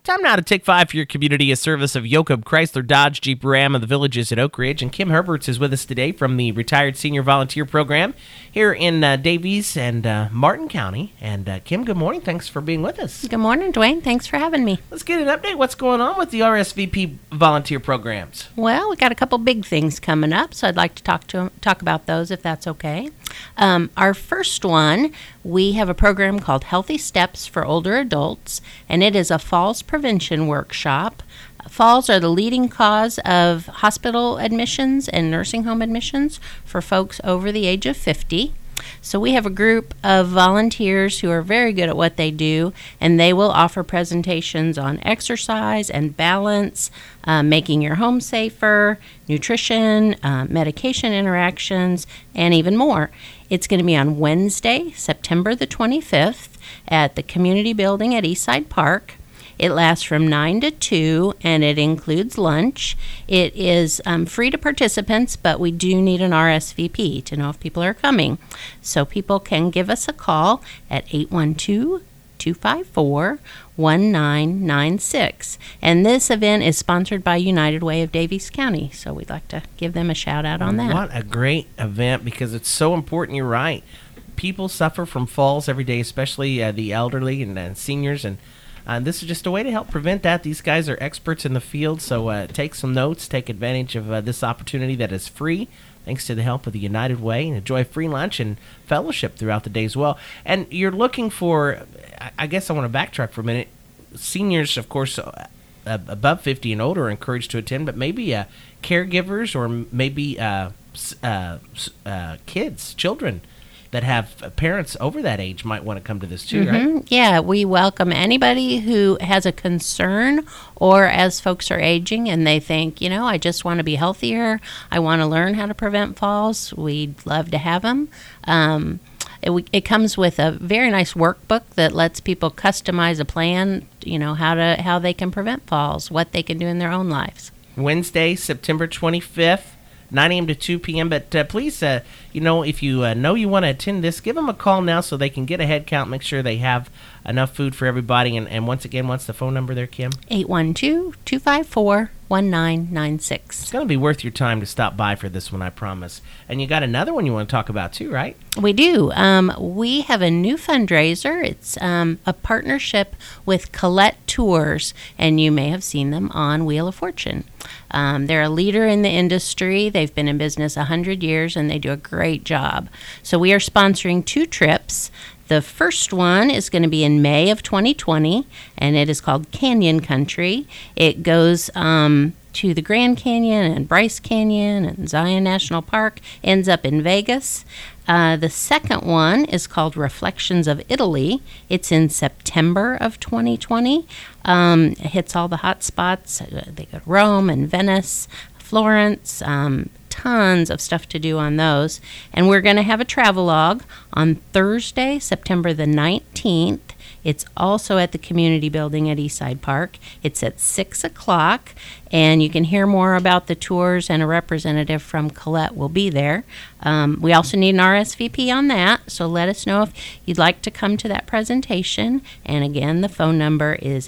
Time now to take 5 for your community, a service of Yoakum Chrysler Dodge Jeep Ram of the Villages at Oak Ridge. And Kim Herberts is with us today from the Retired Senior Volunteer Program here in Davies and Martin County. And Kim, good morning. Thanks for being with us. Good morning, Dwayne. Thanks for having me. Let's get an update. What's going on with the RSVP volunteer programs? Well, we got a couple big things coming up, so I'd like to talk about those if that's okay. Our first one, we have a program called Healthy Steps for Older Adults, and it is a falls prevention workshop. Falls are the leading cause of hospital admissions and nursing home admissions for folks over the age of 50. So we have a group of volunteers who are very good at what they do, and they will offer presentations on exercise and balance, making your home safer, nutrition, medication interactions, and even more. It's going to be on Wednesday, September the 25th at the Community Building at Eastside Park. It lasts from 9 to 2, and it includes lunch. It is free to participants, but we do need an RSVP to know if people are coming. So people can give us a call at 812-254-1996. And this event is sponsored by United Way of Davies County, so we'd like to give them a shout out on that. What a great event, because it's so important. You're right. People suffer from falls every day, especially the elderly and seniors, and this is just a way to help prevent that. These guys are experts in the field, so take some notes, take advantage of this opportunity that is free, thanks to the help of the United Way, and enjoy free lunch and fellowship throughout the day as well. And you're looking for, I guess I want to backtrack for a minute, seniors, of course, above 50 and older are encouraged to attend, but maybe caregivers or maybe kids, children, that have parents over that age might want to come to this too, right? Yeah, we welcome anybody who has a concern, or as folks are aging and they think, I just want to be healthier, I want to learn how to prevent falls. We'd love to have them. It comes with a very nice workbook that lets people customize a plan, how they can prevent falls, what they can do in their own lives. Wednesday, September 25th. 9 a.m. to 2 p.m. But please, if you know you want to attend this, give them a call now so they can get a head count, make sure they have enough food for everybody. And once again, what's the phone number there, Kim? 812-254-1996. It's going to be worth your time to stop by for this one, I promise. And you got another one you want to talk about too, right? We do. We have a new fundraiser. It's a partnership with Colette Tours, and you may have seen them on Wheel of Fortune. They're a leader in the industry. They've been in business 100 years, and they do a great job. So we are sponsoring 2 trips. The first one is going to be in May of 2020, and it is called Canyon Country. It goes to the Grand Canyon and Bryce Canyon and Zion National Park, ends up in Vegas. The second one is called Reflections of Italy. It's in September of 2020. It hits all the hot spots. They go to Rome and Venice, Florence, tons of stuff to do on those. And we're going to have a travelogue on Thursday, September the 19th. It's also at the Community Building at Eastside Park. It's at 6 o'clock, and you can hear more about the tours, and a representative from Colette will be there. We also need an RSVP on that, so let us know if you'd like to come to that presentation. And again, the phone number is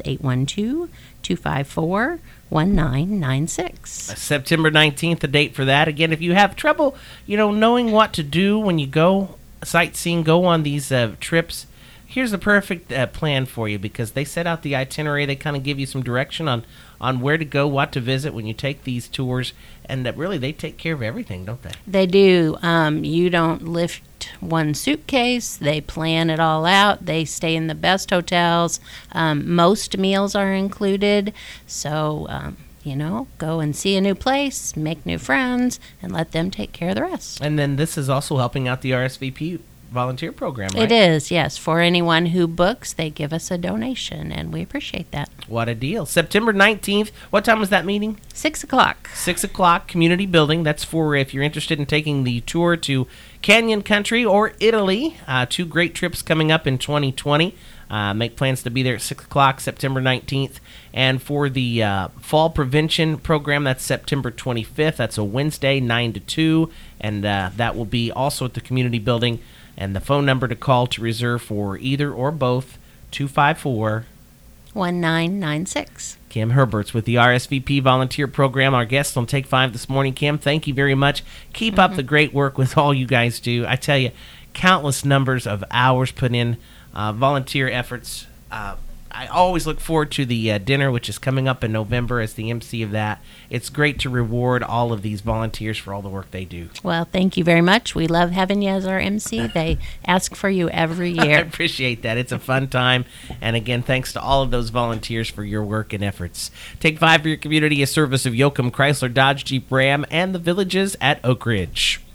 812-254-1996. September 19th, the date for that. Again, if you have trouble, knowing what to do when you go sightseeing, go on these trips, here's the perfect plan for you, because they set out the itinerary. They kind of give you some direction on where to go, what to visit when you take these tours, and really they take care of everything, don't they? They do. You don't lift one suitcase. They plan it all out. They stay in the best hotels. Most meals are included. So, go and see a new place, make new friends, and let them take care of the rest. And then this is also helping out the RSVP volunteer program, right? It is, yes. For anyone who books, they give us a donation, and we appreciate that. What a deal. September 19th. What time was that meeting? 6 o'clock. 6 o'clock, Community Building. That's for if you're interested in taking the tour to Canyon Country or Italy. 2 great trips coming up in 2020. Make plans to be there at 6 o'clock, September 19th. And for the fall prevention program, that's September 25th. That's a Wednesday, 9 to 2. And that will be also at the Community Building. And the phone number to call to reserve for either or both, 254 1996. Kim Herberts with the RSVP Volunteer Program, our guest on Take 5 this morning. Kim, thank you very much. Keep up the great work with all you guys do. I tell you, countless numbers of hours put in volunteer efforts. I always look forward to the dinner, which is coming up in November as the MC of that. It's great to reward all of these volunteers for all the work they do. Well, thank you very much. We love having you as our MC. They ask for you every year. I appreciate that. It's a fun time. And again, thanks to all of those volunteers for your work and efforts. Take 5 for your community, a service of Yoakum Chrysler Dodge Jeep Ram and the Villages at Oak Ridge.